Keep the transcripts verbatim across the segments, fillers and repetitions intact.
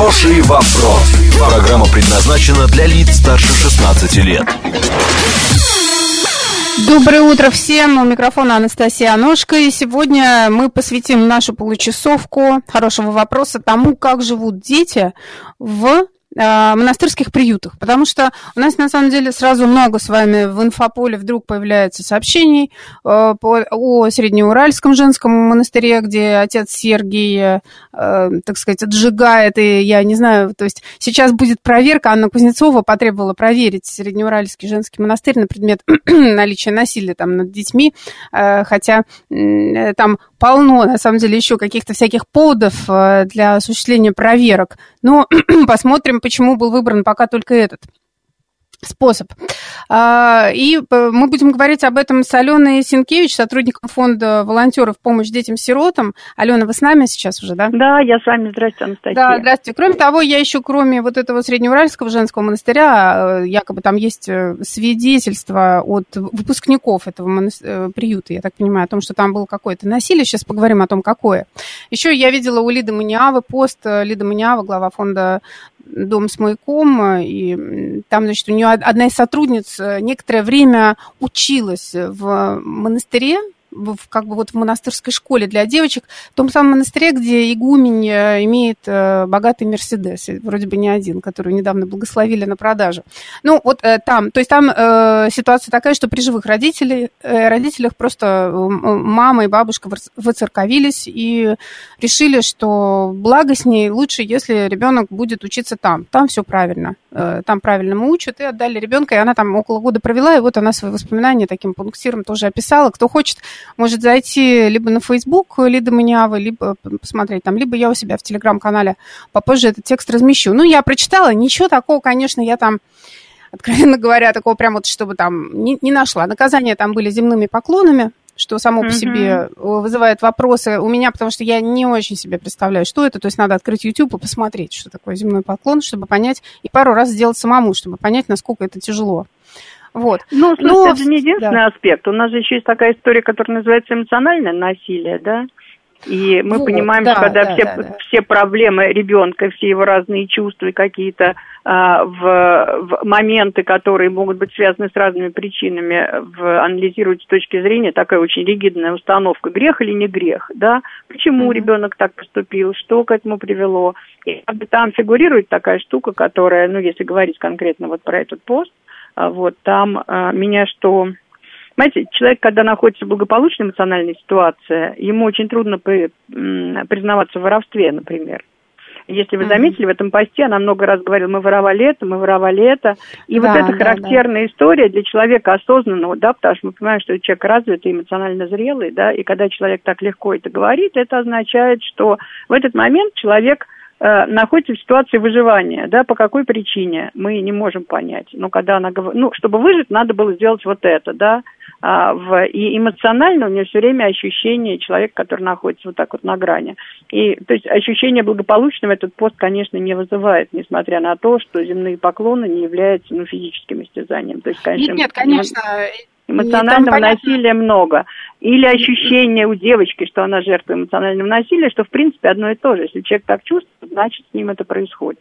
Хороший вопрос. Программа предназначена для лиц старше шестнадцати лет. Доброе утро всем. У микрофона Анастасия Аношка. И сегодня мы посвятим нашу получасовку хорошего вопроса тому, как живут дети в монастырских приютах, потому что у нас на самом деле сразу много с вами в инфополе вдруг появляется сообщений э, по, о Среднеуральском женском монастыре, где отец Сергий, э, так сказать, отжигает, и я не знаю, то есть сейчас будет проверка, Анна Кузнецова потребовала проверить Среднеуральский женский монастырь на предмет наличия насилия там над детьми, э, хотя э, там полно, на самом деле, еще каких-то всяких поводов э, для осуществления проверок, но посмотрим, почему был выбран пока только этот способ. И мы будем говорить об этом с Аленой Сенкевич, сотрудником фонда волонтеров «Помощь детям-сиротам». Алена, вы с нами сейчас уже, да? Да, я с вами. Здравствуйте, Анастасия. Да, здравствуйте. Кроме того, я еще, кроме вот этого Среднеуральского женского монастыря, якобы там есть свидетельства от выпускников этого монастыря, приюта, я так понимаю, о том, что там было какое-то насилие. Сейчас поговорим о том, какое. Еще я видела у Лиды Маниавы пост. Лида Маниава, глава фонда «Дом с маяком», и там, значит, у нее одна из сотрудниц некоторое время училась в монастыре, в, как бы вот в монастырской школе для девочек, в том самом монастыре, где игумень имеет богатый Мерседес, вроде бы не один, который недавно благословили на продажу. Ну, вот там, то есть там э, ситуация такая, что при живых родителей, э, родителях просто мама и бабушка воцерковились и решили, что благо с ней лучше, если ребенок будет учиться там. Там все правильно. Э, там правильно учат, и отдали ребенка, и она там около года провела, и вот она свои воспоминания таким пунктиром тоже описала. Кто хочет, может зайти либо на Facebook Лиды Маниавы, либо посмотреть там, либо я у себя в Телеграм-канале попозже этот текст размещу. Ну, я прочитала, ничего такого, конечно, я там, откровенно говоря, такого прям вот, чтобы там не, не нашла. Наказания там были земными поклонами, что само по себе вызывает вопросы у меня, потому что я не очень себе представляю, что это. То есть надо открыть YouTube и посмотреть, что такое земной поклон, чтобы понять, и пару раз сделать самому, чтобы понять, насколько это тяжело. Вот. Ну, слушайте, Но... это не единственный да. аспект. У нас же еще есть такая история, которая называется эмоциональное насилие, да? И мы вот, понимаем, да, что когда да, все, да, да. все проблемы ребенка, все его разные чувства и какие-то а, в, в моменты, которые могут быть связаны с разными причинами, в, анализируют с точки зрения такая очень ригидная установка, грех или не грех, да? Почему mm-hmm. ребенок так поступил, что к этому привело. И там фигурирует такая штука, которая, ну, если говорить конкретно вот про этот пост, вот там а, меня что... Знаете, человек, когда находится в благополучной эмоциональной ситуации, ему очень трудно при, м, признаваться в воровстве, например. Если вы mm-hmm. заметили, в этом посте она много раз говорила, мы воровали это, мы воровали это. И да, вот это да, характерная да. история для человека осознанного, да, потому что мы понимаем, что человек развитый, эмоционально зрелый, да, и когда человек так легко это говорит, это означает, что в этот момент человек э, находится в ситуации выживания, да, по какой причине, мы не можем понять. Но когда она говорит, ну, чтобы выжить, надо было сделать вот это, да, А, в, и эмоционально у нее все время ощущение человека, который находится вот так вот на грани. И, то есть, ощущение благополучного этот пост, конечно, не вызывает, несмотря на то, что земные поклоны не являются, ну, физическим истязанием. То есть, конечно, нет, нет, конечно. эмоционального насилия много. Или ощущение у девочки, что она жертва эмоционального насилия, что, в принципе, одно и то же. Если человек так чувствует, значит, с ним это происходит.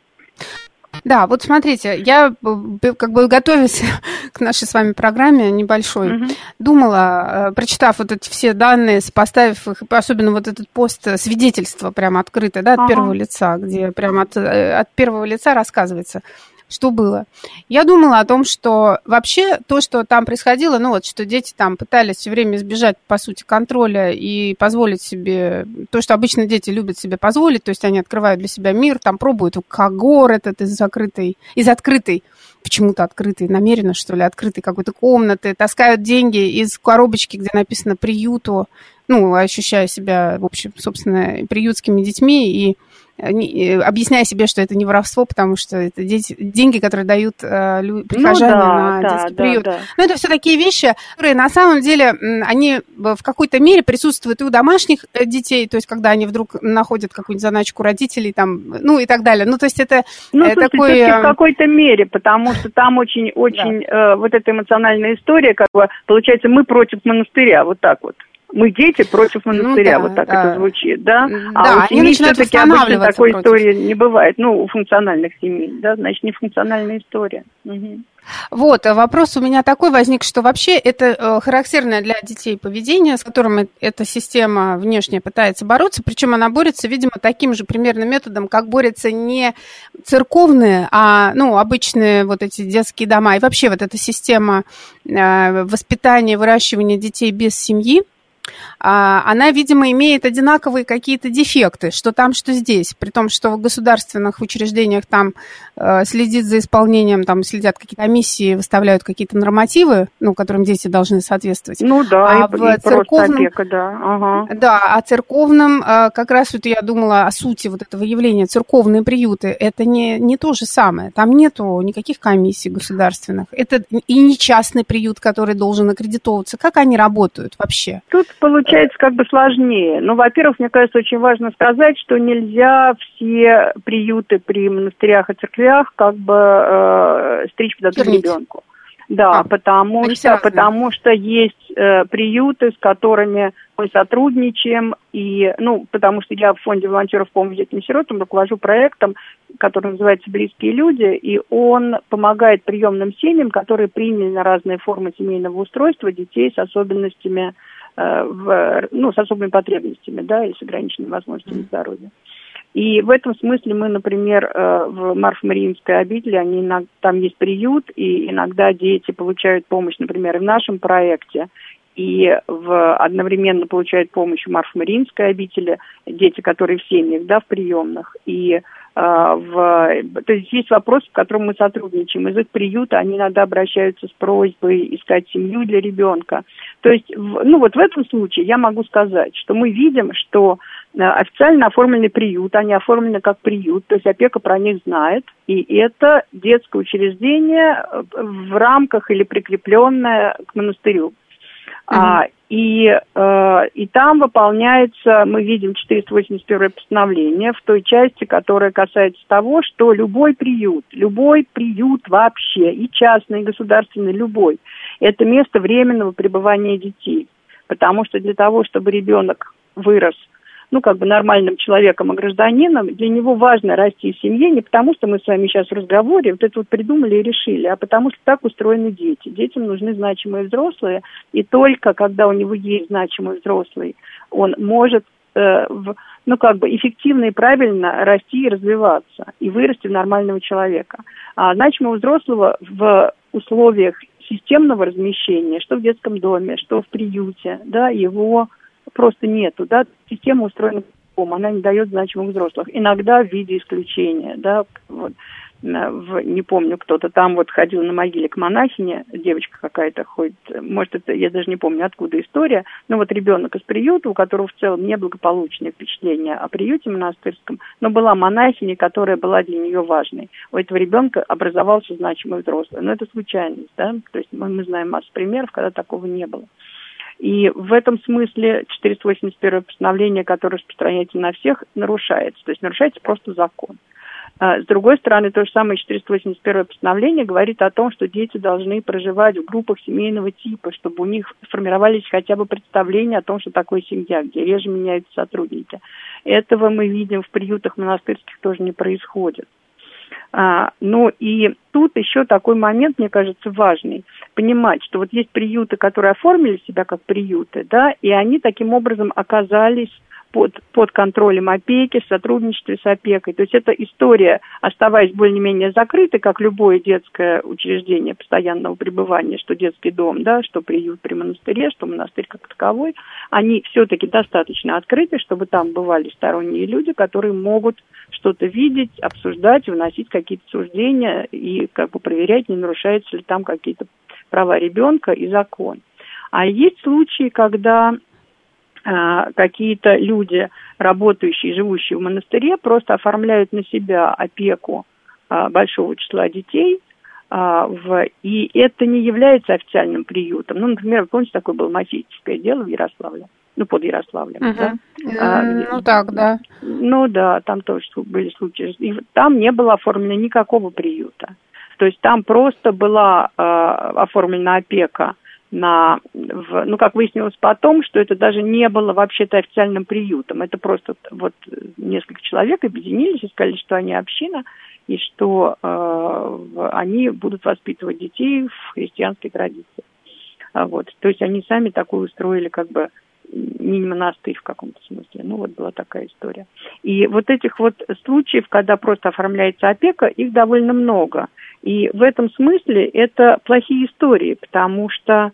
Да, вот смотрите, я как бы готовясь к нашей с вами программе небольшой, uh-huh. думала, прочитав вот эти все данные, сопоставив их, особенно вот этот пост свидетельства прямо открытое, да, от uh-huh. первого лица, где прямо от, от первого лица рассказывается, что было. Я думала о том, что вообще то, что там происходило, ну вот, что дети там пытались все время избежать, по сути, контроля и позволить себе то, что обычно дети любят себе позволить, то есть они открывают для себя мир, там пробуют когор этот из закрытой, из открытой, почему-то открытой, намеренно, что ли, открытой какой-то комнаты, таскают деньги из коробочки, где написано «приюту», ну, ощущая себя, в общем, собственно, приютскими детьми и объясняя себе, что это не воровство, потому что это дети, деньги, которые дают э, прихожане ну, да, на да, детский да, приют. Да. Но это все такие вещи, которые на самом деле они в какой-то мере присутствуют и у домашних детей, то есть когда они вдруг находят какую-нибудь заначку родителей, там, ну и так далее. Ну, то есть это ну, э, слушайте, такой... в какой-то мере, потому что там очень-очень да. э, вот эта эмоциональная история, как бы, получается, мы против монастыря, вот так вот. Мы дети против монастыря, ну, да, вот так да. это звучит, да? Да, а у семьи все-таки обычно такой против. истории не бывает, ну, у функциональных семей, да, значит, не функциональная история. Угу. Вот, вопрос у меня такой возник, что вообще это характерное для детей поведение, с которым эта система внешняя пытается бороться, причем она борется, видимо, таким же примерно методом, как борются не церковные, а, ну, обычные вот эти детские дома, и вообще вот эта система воспитания, выращивания детей без семьи, она, видимо, имеет одинаковые какие-то дефекты, что там, что здесь, при том, что в государственных учреждениях там э, следит за исполнением, там следят какие-то комиссии, выставляют какие-то нормативы, ну, которым дети должны соответствовать. Ну да, а и, в и церковном... просто опека, да. Ага. Да, а церковным, э, как раз вот я думала о сути вот этого явления, церковные приюты, это не, не то же самое, там нету никаких комиссий государственных, это и не частный приют, который должен аккредитовываться, как они работают вообще? Тут получается как бы сложнее. Ну, во-первых, мне кажется, очень важно сказать, что нельзя все приюты при монастырях и церквях как бы э, стричь под одну ребенку. Да, а, потому, что, потому что есть э, приюты, с которыми мы сотрудничаем, и, ну, потому что я в фонде волонтеров помощи детям-сиротам руковожу проектом, который называется «Близкие люди», и он помогает приемным семьям, которые приняли на разные формы семейного устройства детей с особенностями, э, в, ну, с особыми потребностями, да, или с ограниченными возможностями здоровья. И в этом смысле мы, например, в Марфо-Мариинской обители, они, там есть приют, и иногда дети получают помощь, например, и в нашем проекте, и в, одновременно получают помощь в Марфо-Мариинской обители дети, которые в семьях, да, в приемных. И э, в, то есть есть вопросы, в которых мы сотрудничаем. Из их приюта они иногда обращаются с просьбой искать семью для ребенка. То есть, в, ну вот в этом случае я могу сказать, что мы видим, что официально оформленный приют, они оформлены как приют, то есть опека про них знает, и это детское учреждение в рамках или прикрепленное к монастырю. Mm-hmm. А, и, э, и там выполняется, мы видим четыреста восемьдесят первое постановление в той части, которая касается того, что любой приют, любой приют вообще, и частный, и государственный, любой, это место временного пребывания детей. Потому что для того, чтобы ребенок вырос, ну, как бы нормальным человеком и гражданином, для него важно расти в семье не потому, что мы с вами сейчас в разговоре вот это вот придумали и решили, а потому что так устроены дети. Детям нужны значимые взрослые, и только когда у него есть значимый взрослый, он может, э, в, ну, как бы эффективно и правильно расти и развиваться, и вырасти в нормального человека. А значимого взрослого в условиях системного размещения, что в детском доме, что в приюте, да, его просто нету, да, система устроена по-другому, она не дает значимых взрослых, иногда в виде исключения, да, вот, в, не помню, кто-то там вот ходил на могиле к монахине, девочка какая-то ходит, может, это, я даже не помню, откуда история, но вот ребенок из приюта, у которого в целом неблагополучное впечатление о приюте монастырском, но была монахиня, которая была для нее важной. У этого ребенка образовался значимый взрослый, но это случайность, да, то есть мы, мы знаем массу примеров, когда такого не было. И в этом смысле четыреста восемьдесят первое постановление, которое распространяется на всех, нарушается. То есть нарушается просто закон. С другой стороны, то же самое четыреста восемьдесят первое постановление говорит о том, что дети должны проживать в группах семейного типа, чтобы у них сформировались хотя бы представления о том, что такое семья, где реже меняются сотрудники. Этого мы видим в приютах монастырских тоже не происходит. А, ну и тут еще такой момент, мне кажется, важный. Понимать, что вот есть приюты, которые оформили себя как приюты, да, и они таким образом оказались под, под контролем опеки, в сотрудничестве с опекой. То есть эта история, оставаясь более-менее закрытой, как любое детское учреждение постоянного пребывания, что детский дом, да, что приют при монастыре, что монастырь как таковой, они все-таки достаточно открыты, чтобы там бывали сторонние люди, которые могут что-то видеть, обсуждать, выносить какие-то суждения и как бы проверять, не нарушаются ли там какие-то права ребенка и закон. А есть случаи, когда какие-то люди, работающие, живущие в монастыре, просто оформляют на себя опеку а, большого числа детей, а, в, и это не является официальным приютом. Ну, например, вы помните, такое было мафическое дело в Ярославле, ну, под Ярославлем, uh-huh. да? А, где, ну, так, да. Ну, да, там тоже были случаи. И там не было оформлено никакого приюта. То есть там просто была а, оформлена опека на, в, ну, как выяснилось потом, что это даже не было вообще-то официальным приютом. Это просто вот несколько человек объединились и сказали, что они община, и что э, они будут воспитывать детей в христианской традиции. А вот, то есть они сами такую устроили, как бы, мини-монастырь в каком-то смысле. Ну, вот была такая история. И вот этих вот случаев, когда просто оформляется опека, их довольно много. И в этом смысле это плохие истории, потому что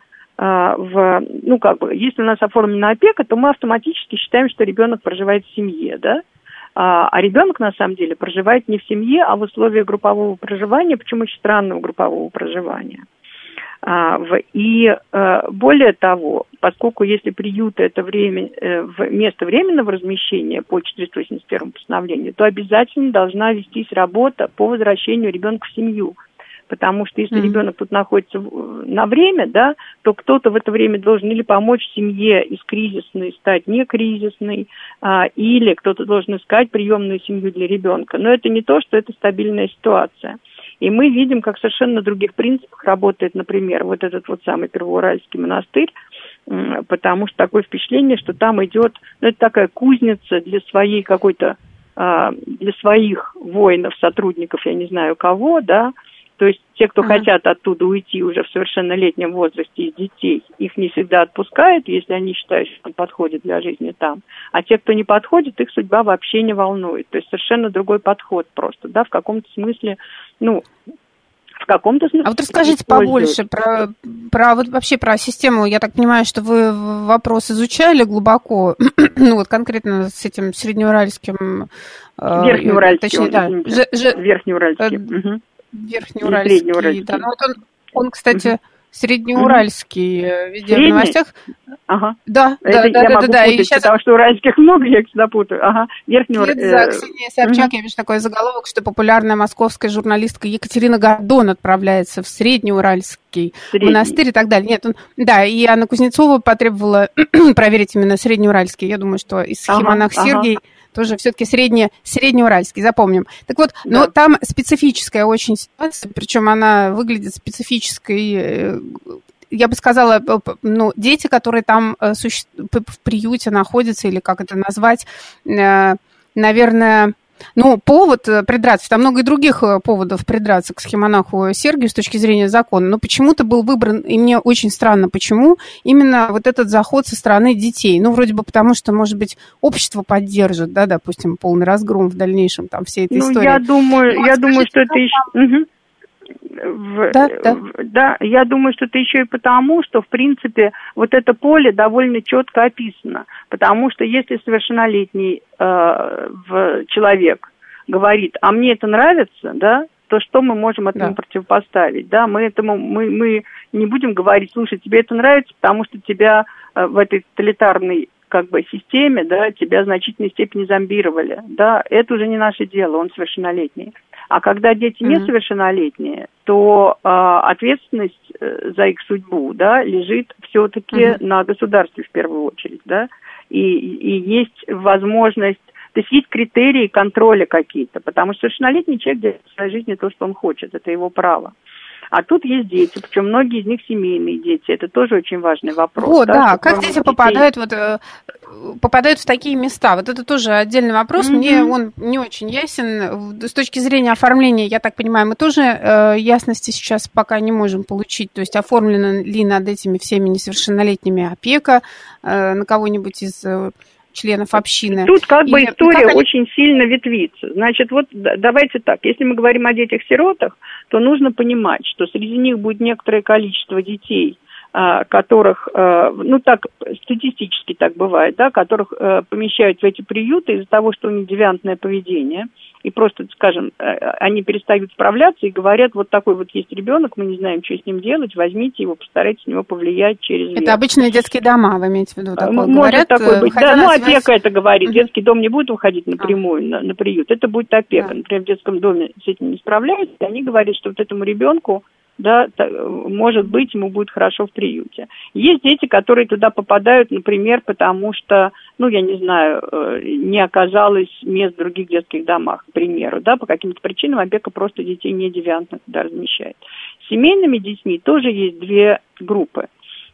в, ну, как бы, если у нас оформлена опека, то мы автоматически считаем, что ребенок проживает в семье, да, а, а ребенок, на самом деле, проживает не в семье, а в условиях группового проживания, причем очень странного группового проживания. А, в, и а, более того, поскольку если приют – это время, э, место временного размещения по четыреста восемьдесят первому постановлению, то обязательно должна вестись работа по возвращению ребенка в семью. Потому что если mm-hmm. ребенок тут находится на время, да, то кто-то в это время должен или помочь семье из кризисной стать некризисной, а, или кто-то должен искать приемную семью для ребенка. Но это не то, что это стабильная ситуация. И мы видим, как совершенно на других принципах работает, например, вот этот вот самый Первоуральский монастырь, потому что такое впечатление, что там идет, ну, это такая кузница для своей какой-то, а, для своих воинов, сотрудников, я не знаю кого, да. То есть те, кто uh-huh. хотят оттуда уйти уже в совершеннолетнем возрасте из детей, их не всегда отпускают, если они считают, что он подходит для жизни там. А те, кто не подходит, их судьба вообще не волнует. То есть совершенно другой подход просто, да, в каком-то смысле, ну, в каком-то смысле. А вот расскажите побольше про, про вот вообще про систему. Я так понимаю, что вы вопрос изучали глубоко, ну вот конкретно с этим среднеуральским. Верхнеуральским. Точнее, да. Ж, ж, Верхнеуральским. Э, угу. Верхнеуральский, да. Ну, вот он, он, кстати, угу. среднеуральский угу. везде Средний? В новостях. Ага. Да, это да, я да, могу да, да. Путать, и сейчас... потому что уральских много, я всегда путаю. Ага. Верхнеуральский. За Ксения Собчак, угу. я вижу такой заголовок, что популярная московская журналистка Екатерина Гордон отправляется в Среднеуральский Средний. монастырь и так далее. Нет, он, да, и Анна Кузнецова потребовала проверить именно Среднеуральский. Я думаю, что и схемонах ага, Сергий ага. тоже все-таки средне, среднеуральский, запомним. Так вот, да. но там специфическая очень ситуация, причем она выглядит специфической. Я бы сказала, ну, дети, которые там в приюте находятся, или как это назвать, наверное, ну, повод придраться, там много и других поводов придраться к схемонаху Сергию с точки зрения закона, но почему-то был выбран, и мне очень странно, почему именно вот этот заход со стороны детей. Ну, вроде бы потому, что, может быть, общество поддержит, да, допустим, полный разгром в дальнейшем там всей этой ну, истории. Я думаю, ну, я думаю, что это еще... Угу. В, да, да. В, да, я думаю, что это еще и потому, что, в принципе, вот это поле довольно четко описано. Потому что если совершеннолетний э, в, человек говорит, а мне это нравится, да, то что мы можем этому да. противопоставить? Да, мы этому мы, мы не будем говорить, слушай, тебе это нравится, потому что тебя э, в этой тоталитарной как бы системе, да, тебя в значительной степени зомбировали. Да, это уже не наше дело, он совершеннолетний. А когда дети mm-hmm. несовершеннолетние, то э, ответственность э, за их судьбу, да, лежит все-таки mm-hmm. на государстве в первую очередь, да, и, и есть возможность, то есть есть критерии контроля какие-то, потому что совершеннолетний человек делает в своей жизни то, что он хочет, это его право. А тут есть дети, причем многие из них семейные дети. Это тоже очень важный вопрос. Вот, да, да. Как дети детей... попадают, вот, попадают в такие места? Вот это тоже отдельный вопрос. Mm-hmm. Мне он не очень ясен. С точки зрения оформления, я так понимаю, мы тоже э, ясности сейчас пока не можем получить. То есть оформлена ли над этими всеми несовершеннолетними опека э, на кого-нибудь из... Э, членов общины. Тут как и, бы история как они... очень сильно ветвится. Значит, вот давайте так, если мы говорим о детях-сиротах, то нужно понимать, что среди них будет некоторое количество детей, которых, ну так, статистически так бывает, да, которых помещают в эти приюты из-за того, что у них девиантное поведение, и просто, скажем, они перестают справляться и говорят, вот такой вот есть ребенок, мы не знаем, что с ним делать, возьмите его, постарайтесь на него повлиять через... Это обычные детские дома, вы имеете в виду? Такое Может говорят, такое быть, да, ну опека связь... это говорит, uh-huh. детский дом не будет выходить напрямую uh-huh. на, на приют, это будет опека, uh-huh. например, в детском доме с этим не справляются, и они говорят, что вот этому ребенку, да, может быть, ему будет хорошо в приюте. Есть дети, которые туда попадают, например, потому что, ну, я не знаю, не оказалось мест в других детских домах, к примеру, да, по каким-то причинам опека просто детей не девиантно туда размещает. С семейными детьми тоже есть две группы.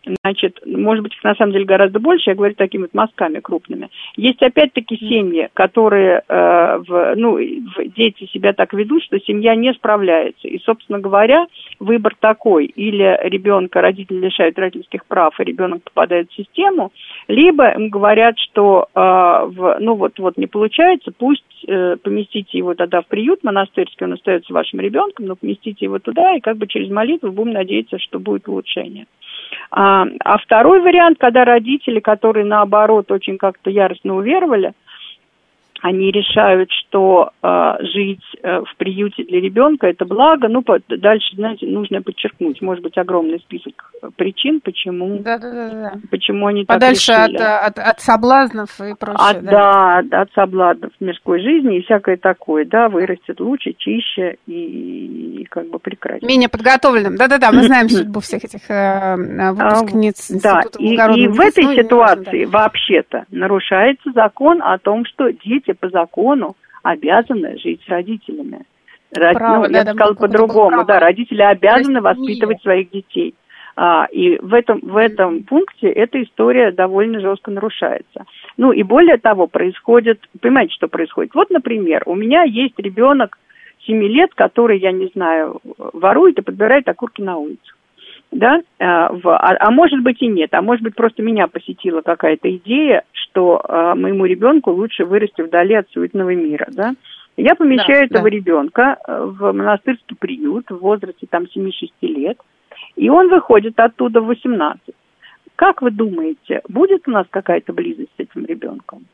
Значит, может быть, их на самом деле гораздо больше, я говорю такими вот мазками крупными. Есть опять-таки семьи, которые, э, в, ну, в, дети себя так ведут, что семья не справляется. И, собственно говоря, выбор такой: или ребенка родители лишают родительских прав, и ребенок попадает в систему, либо им говорят, что э, в, ну вот, вот не получается, пусть э, поместите его тогда в приют монастырский, он остается вашим ребенком, но поместите его туда, и как бы через молитву будем надеяться, что будет улучшение. А, а второй вариант, когда родители, которые, наоборот, очень как-то яростно уверовали, они решают, что э, жить э, в приюте для ребенка – это благо. Ну, по, дальше, знаете, нужно подчеркнуть, может быть, огромный список причин, почему, да, да, да, да. почему они подальше так решили. Подальше от, от, от соблазнов и прочее. От, да, да, от соблазнов мирской жизни и всякое такое, да, вырастет лучше, чище и, и как бы прекраснее. Менее подготовленным, да-да-да, мы знаем судьбу всех этих э, выпускниц а, да, и, и в этой ситуации да. вообще-то нарушается закон о том, что дети по закону обязаны жить с родителями. Право, ну, да, я бы да, сказала по-другому, да, родители обязаны воспитывать своих детей. А, и в этом, в этом пункте эта история довольно жестко нарушается. Ну и более того, происходит, понимаете, что происходит? Вот, например, у меня есть ребенок семи лет, который, я не знаю, ворует и подбирает окурки на улице. Да? А, в, а, а может быть и нет, а может быть просто меня посетила какая-то идея, что а, моему ребенку лучше вырасти вдали от суетного мира, да? Я помещаю да, этого да. ребенка в монастырский приют в возрасте там семь-шесть лет, и он выходит оттуда в восемнадцать. Как вы думаете, будет у нас какая-то близость с этим ребенком?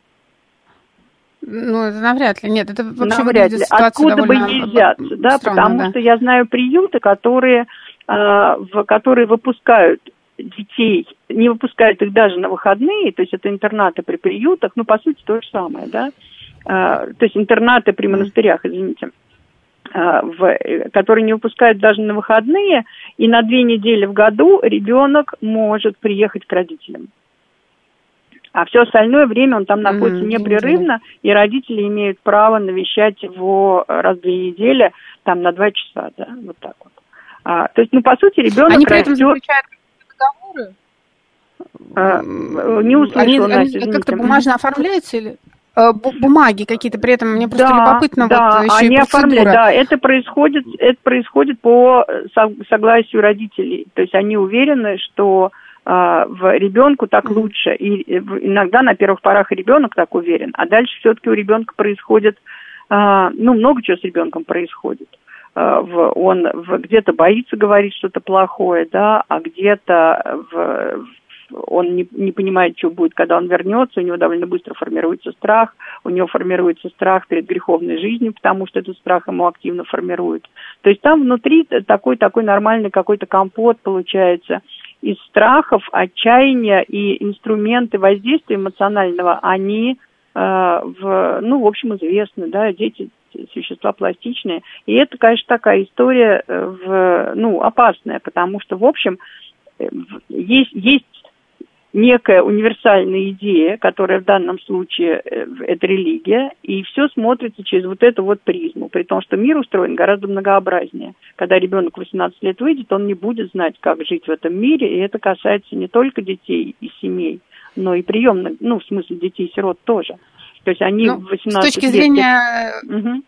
Ну, это навряд ли. Нет, это вообще навряд ли. Откуда бы ей взяться, да? Странно, потому да. что я знаю приюты, которые... в которые выпускают детей, не выпускают их даже на выходные, то есть это интернаты при приютах, ну, по сути, то же самое, да, то есть интернаты при монастырях, извините, в, которые не выпускают даже на выходные, и на две недели в году ребенок может приехать к родителям. А все остальное время он там находится mm-hmm. непрерывно, и родители имеют право навещать его раз в две недели, там, на два часа, да, вот так вот. А, то есть, ну, по сути, ребенок они при этом заключают договоры? А, не услышала, они, Настя, они как-то бумажно оформляются или а, бумаги какие-то при этом? Мне просто да, любопытно. Да, вот, еще они и оформляют, да, это происходит, это происходит по согласию родителей. То есть они уверены, что а, в ребенку так mm-hmm. лучше. И иногда на первых порах ребенок так уверен, а дальше все-таки у ребенка происходит, а, ну, много чего с ребенком происходит. В, он в, где-то боится говорить что-то плохое, да, а где-то в, он не, не понимает, что будет, когда он вернется, у него довольно быстро формируется страх, у него формируется страх перед греховной жизнью, потому что этот страх ему активно формирует. То есть там внутри такой, такой нормальный какой-то компот получается из страхов, отчаяния, и инструменты воздействия эмоционального, они, э, в, ну, в общем, известны, да, дети существа пластичные. И это, конечно, такая история в, ну, опасная, потому что, в общем, есть, есть некая универсальная идея, которая в данном случае это религия, и все смотрится через вот эту вот призму, при том, что мир устроен гораздо многообразнее. Когда ребенок в восемнадцать лет выйдет, он не будет знать, как жить в этом мире, и это касается не только детей и семей, но и приемных, ну, в смысле детей-сирот тоже. То есть они ну, в восемнадцать с точки лет... зрения... Угу.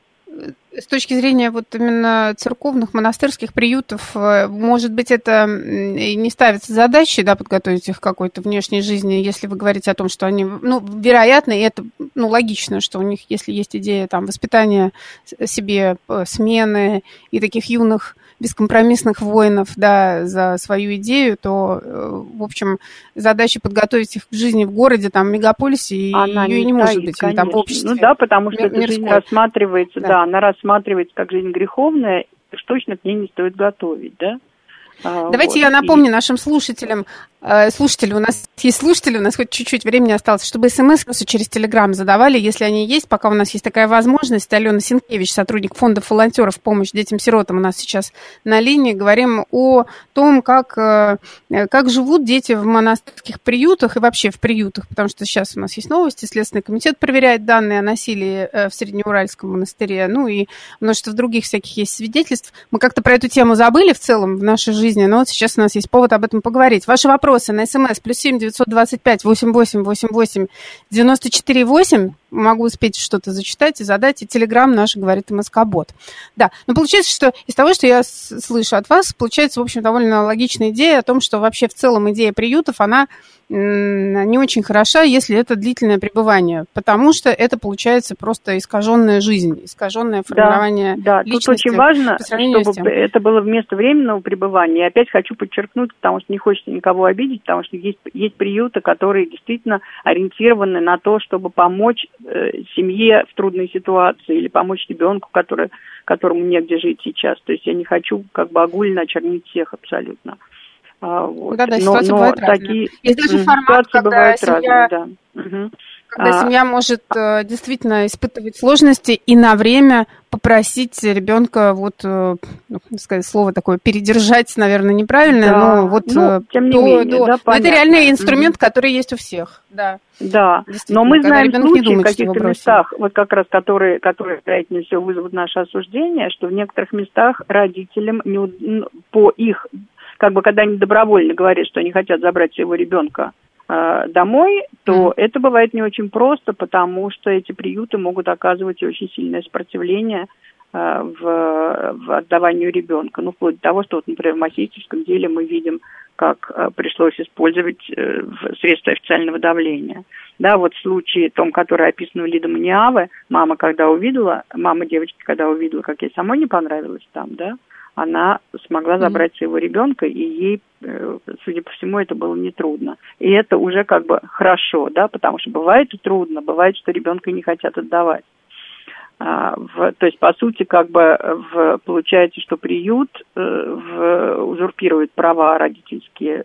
С точки зрения вот именно церковных, монастырских приютов, может быть, это не ставится задачей, да, подготовить их к какой-то внешней жизни, если вы говорите о том, что они, ну, вероятно, и это, ну, логично, что у них, если есть идея там воспитания себе смены и таких юных бескомпромиссных воинов, да, за свою идею, то, в общем, задача подготовить их к жизни в городе, там, в мегаполисе, она ее не не стоит, может быть, или там в обществе. Ну да, потому что эта жизнь рассматривается, да. да, она рассматривается как жизнь греховная, и уж точно к ней не стоит готовить, да. Давайте вот. Я напомню нашим слушателям, слушатели, у нас есть слушатели, у нас хоть чуть-чуть времени осталось, чтобы смс через Телеграм задавали, если они есть, пока у нас есть такая возможность. Алена Сенкевич, сотрудник фонда волонтеров «Помощь детям-сиротам», у нас сейчас на линии. Говорим о том, как, как живут дети в монастырских приютах и вообще в приютах, потому что сейчас у нас есть новости, Следственный комитет проверяет данные о насилии в Среднеуральском монастыре, ну и множество других всяких есть свидетельств. Мы как-то про эту тему забыли в целом в нашей жизни, жизни. Но вот сейчас у нас есть повод об этом поговорить. Ваши вопросы на смс плюс семь девятьсот двадцать пять восемьдесят восемь восемьдесят восемь девяносто четыре восемь. Могу успеть что-то зачитать и задать. И телеграм наш говорит МСК-бот. Да, но получается, что из того, что я слышу от вас, получается, в общем, довольно логичная идея о том, что вообще в целом идея приютов, она не очень хороша, если это длительное пребывание, потому что это получается просто искаженная жизнь, искаженное формирование да, да. личности. Тут очень важно, чтобы это было вместо временного пребывания. Я опять хочу подчеркнуть, потому что не хочется никого обидеть, потому что есть, есть приюты, которые действительно ориентированы на то, чтобы помочь э, семье в трудной ситуации или помочь ребенку, который, которому негде жить сейчас. То есть я не хочу как бы огульно очернить всех абсолютно. Вот. Да, да, ситуации но, бывают но разные. Такие... Есть даже формат, когда семья, разные, да. угу. когда а... семья может э, действительно испытывать сложности и на время попросить ребенка, вот, э, ну, сказать слово такое, передержать, наверное, неправильное, да. но вот ну, тем не менее, до... да, это реальный инструмент, угу. который есть у всех. Да, да. но мы знаем случаи думает, в каких-то местах, вот как раз которые, которые, вероятнее всего, вызовут наше осуждение, что в некоторых местах родителям не, по их как бы когда они добровольно говорят, что они хотят забрать своего ребенка э, домой, то mm. это бывает не очень просто, потому что эти приюты могут оказывать очень сильное сопротивление э, в, в отдаванию ребенка. Ну, вплоть до того, что, вот, например, в махичевском деле мы видим, как э, пришлось использовать э, средства официального давления. Да, вот в случае том, который описан у Лиды Маниавы, мама, когда увидела, мама девочки, когда увидела, как ей самой не понравилось там, да, она смогла забрать mm-hmm. своего ребенка, и ей, судя по всему, это было нетрудно. И это уже как бы хорошо, да, потому что бывает и трудно, бывает, что ребенка не хотят отдавать. А, в, то есть, по сути, как бы в, получается, что приют э, в, узурпирует права родительские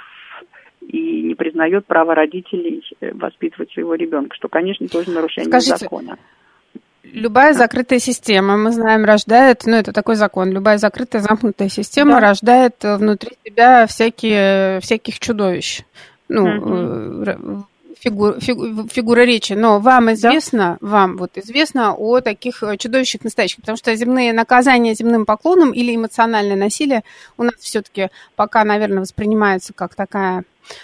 в, и не признает права родителей воспитывать своего ребенка, что, конечно, тоже нарушение Скажите... закона. Любая закрытая система, мы знаем, рождает, ну, это такой закон, любая закрытая, замкнутая система да. рождает внутри себя всякие, всяких чудовищ. Ну, mm-hmm. фигур, фигу, фигура речи. Но вам известно, да. вам вот известно о таких чудовищах настоящих, потому что земные наказания земным поклоном или эмоциональное насилие у нас все-таки пока, наверное, воспринимается как такая...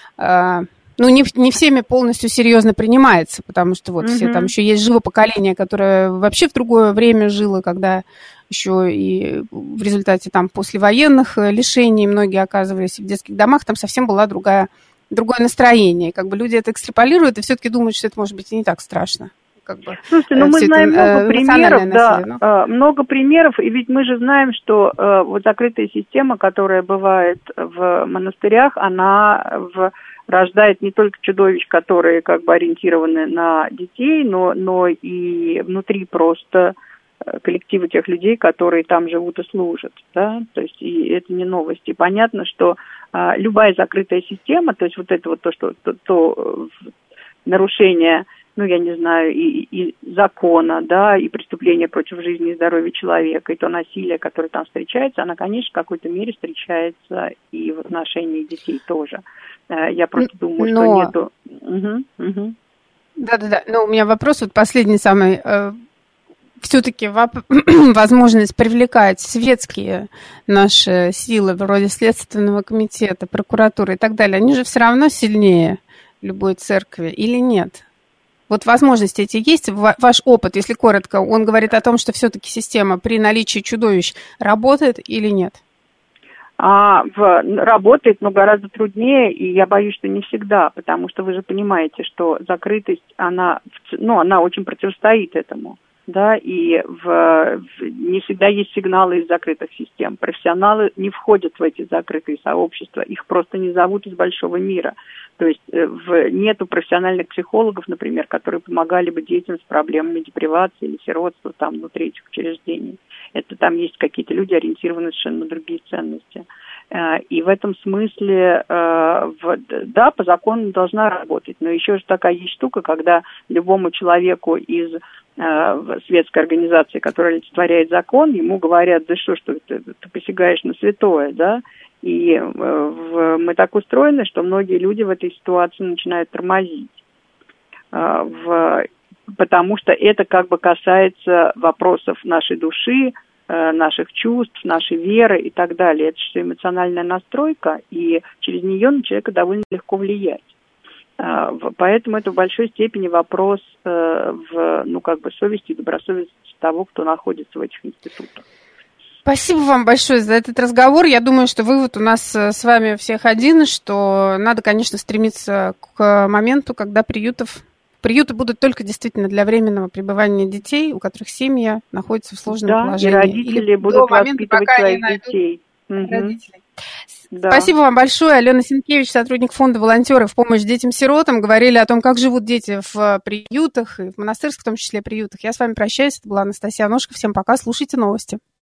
Ну, не, не всеми полностью серьезно принимается, потому что вот mm-hmm. все там еще есть живо поколение, которое вообще в другое время жило, когда еще и в результате там послевоенных лишений многие оказывались в детских домах, там совсем была другая, другое настроение. И как бы люди это экстраполируют и все-таки думают, что это может быть и не так страшно. Как бы, Слушайте, ну мы знаем много примеров, да, насилие, но... много примеров, и ведь мы же знаем, что э, вот закрытая система, которая бывает в монастырях, она в рождает не только чудовищ, которые как бы ориентированы на детей, но, но и внутри просто коллектива тех людей, которые там живут и служат, да, то есть и это не новость. И понятно, что а, любая закрытая система, то есть вот это вот то, что то, то нарушение, ну, я не знаю, и, и закона, да, и преступления против жизни и здоровья человека, и то насилие, которое там встречается, оно, конечно, в какой-то мере встречается и в отношении детей тоже. Я просто думаю, но... что нету... Угу, угу. Да-да-да, но у меня вопрос вот последний самый. Все-таки возможность привлекать светские наши силы, вроде Следственного комитета, прокуратуры и так далее, они же все равно сильнее любой церкви или нет? Вот возможности эти есть? Ваш опыт, если коротко, он говорит о том, что все-таки система при наличии чудовищ работает или нет? А, в, работает, но гораздо труднее, и я боюсь, что не всегда, потому что вы же понимаете, что закрытость, она, ну, она очень противостоит этому, да, и в, в, не всегда есть сигналы из закрытых систем. Профессионалы не входят в эти закрытые сообщества, их просто не зовут из большого мира. То есть в, нету профессиональных психологов, например, которые помогали бы детям с проблемами депривации или сиротства там внутри этих учреждений. Это там есть какие-то люди, ориентированные совершенно на другие ценности. И в этом смысле, да, по закону должна работать. Но еще же такая есть штука, когда любому человеку из светской организации, которая олицетворяет закон, ему говорят, да что, что ты, ты посягаешь на святое, да? И в, мы так устроены, что многие люди в этой ситуации начинают тормозить. В, потому что это как бы касается вопросов нашей души, наших чувств, нашей веры и так далее. Это все эмоциональная настройка, и через нее на человека довольно легко влиять. Поэтому это в большой степени вопрос в, ну, как бы совести и добросовести того, кто находится в этих институтах. Спасибо вам большое за этот разговор. Я думаю, что вывод у нас с вами всех один, что надо, конечно, стремиться к моменту, когда приютов, приюты будут только действительно для временного пребывания детей, у которых семья находится в сложном да, положении. И родители Или будут воспитывать своих детей. Родителей. Да. Спасибо вам большое. Алена Сенкевич, сотрудник фонда волонтеров в помощь детям-сиротам. Говорили о том, как живут дети в приютах, и в монастырских, в том числе, приютах. Я с вами прощаюсь. Это была Анастасия Аношко. Всем пока. Слушайте новости.